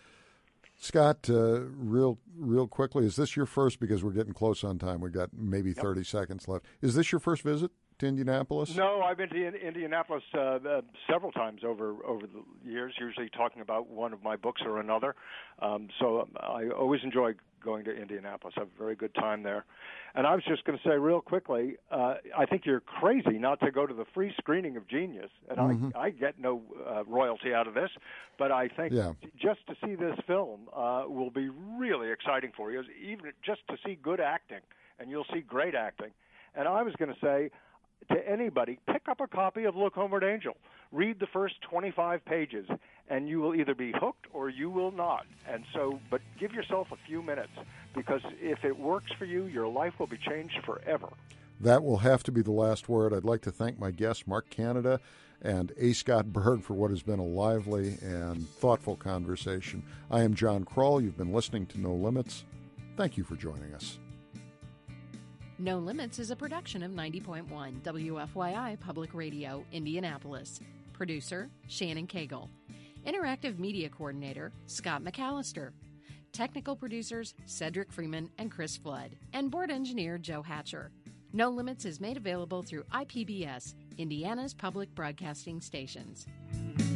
Scott, uh, real real quickly, is this your first, because we're getting close on time, we've got maybe yep. thirty seconds left, is this your first visit to Indianapolis? No, I've been to Indianapolis uh, uh, several times over, over the years, usually talking about one of my books or another. Um, so I always enjoy going to Indianapolis. I have a very good time there. And I was just going to say real quickly, uh, I think you're crazy not to go to the free screening of Genius. And mm-hmm. I, I get no uh, royalty out of this, but I think yeah. just to see this film uh, will be really exciting for you, even just to see good acting, and you'll see great acting. And I was going to say, to anybody, pick up a copy of Look Homeward Angel. Read the first twenty-five pages, and you will either be hooked or you will not. And so, but give yourself a few minutes, because if it works for you, your life will be changed forever. That will have to be the last word. I'd like to thank my guests, Mark Canada and A. Scott Berg, for what has been a lively and thoughtful conversation. I am John Kroll. You've been listening to No Limits. Thank you for joining us. No Limits is a production of ninety point one W F Y I Public Radio, Indianapolis. Producer, Shannon Cagle. Interactive Media Coordinator, Scott McAllister. Technical producers, Cedric Freeman and Chris Flood. And Board Engineer, Joe Hatcher. No Limits is made available through I P B S, Indiana's public broadcasting stations.